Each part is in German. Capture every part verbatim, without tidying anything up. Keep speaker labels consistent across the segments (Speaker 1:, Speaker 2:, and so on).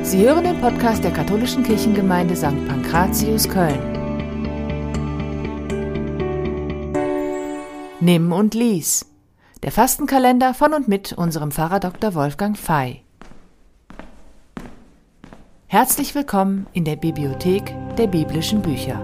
Speaker 1: Sie hören den Podcast der Katholischen Kirchengemeinde Sankt Pankratius Köln. Nimm und lies. Der Fastenkalender von und mit unserem Pfarrer Doktor Wolfgang Fey. Herzlich willkommen in der Bibliothek der biblischen Bücher.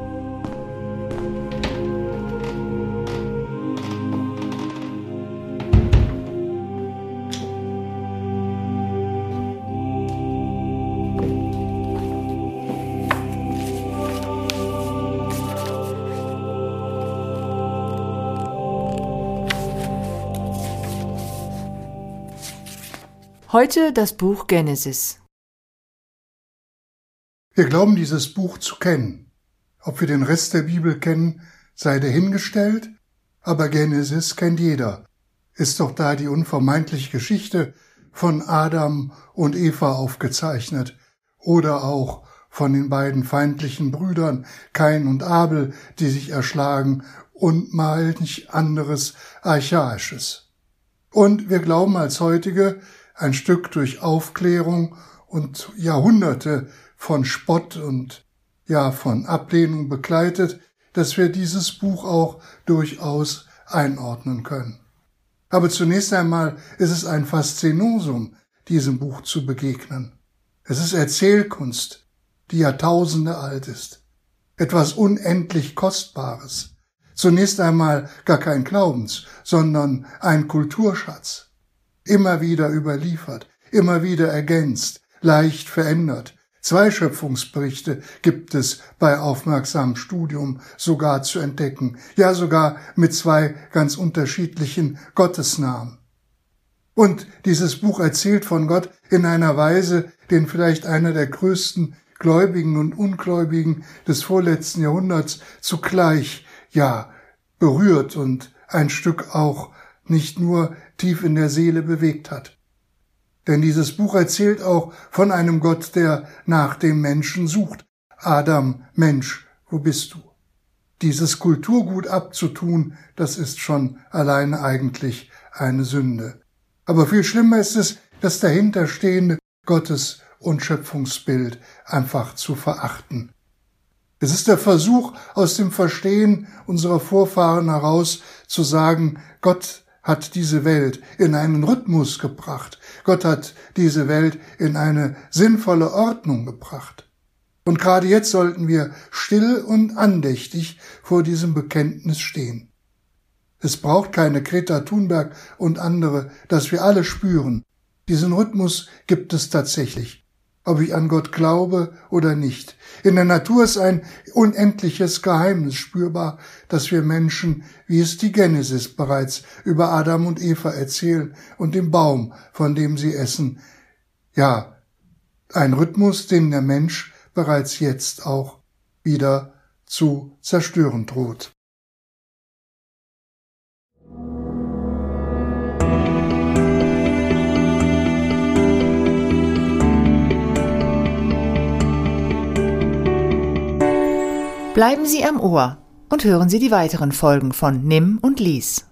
Speaker 1: Heute das Buch Genesis.
Speaker 2: Wir glauben, dieses Buch zu kennen. Ob wir den Rest der Bibel kennen, sei dahingestellt, aber Genesis kennt jeder. Ist doch da die unvermeidliche Geschichte von Adam und Eva aufgezeichnet oder auch von den beiden feindlichen Brüdern Kain und Abel, die sich erschlagen, und manch anderes Archaisches. Und wir glauben als heutige, ein Stück durch Aufklärung und Jahrhunderte von Spott und ja von Ablehnung begleitet, dass wir dieses Buch auch durchaus einordnen können. Aber zunächst einmal ist es ein Faszinosum, diesem Buch zu begegnen. Es ist Erzählkunst, die Jahrtausende alt ist. Etwas unendlich Kostbares. Zunächst einmal gar kein Glaubens, sondern ein Kulturschatz. Immer wieder überliefert, immer wieder ergänzt, leicht verändert. Zwei Schöpfungsberichte gibt es bei aufmerksamem Studium sogar zu entdecken, ja sogar mit zwei ganz unterschiedlichen Gottesnamen. Und dieses Buch erzählt von Gott in einer Weise, den vielleicht einer der größten Gläubigen und Ungläubigen des vorletzten Jahrhunderts zugleich, ja, berührt und ein Stück auch nicht nur tief in der Seele bewegt hat. Denn dieses Buch erzählt auch von einem Gott, der nach dem Menschen sucht. Adam, Mensch, wo bist du? Dieses Kulturgut abzutun, das ist schon alleine eigentlich eine Sünde. Aber viel schlimmer ist es, das dahinterstehende Gottes- und Schöpfungsbild einfach zu verachten. Es ist der Versuch, aus dem Verstehen unserer Vorfahren heraus zu sagen, Gott hat diese Welt in einen Rhythmus gebracht. Gott hat diese Welt in eine sinnvolle Ordnung gebracht. Und gerade jetzt sollten wir still und andächtig vor diesem Bekenntnis stehen. Es braucht keine Greta Thunberg und andere, dass wir alle spüren. Diesen Rhythmus gibt es tatsächlich. Ob ich an Gott glaube oder nicht. In der Natur ist ein unendliches Geheimnis spürbar, dass wir Menschen, wie es die Genesis bereits über Adam und Eva erzählen und den Baum, von dem sie essen. Ja, ein Rhythmus, den der Mensch bereits jetzt auch wieder zu zerstören droht.
Speaker 1: Bleiben Sie am Ohr und hören Sie die weiteren Folgen von Nimm und lies.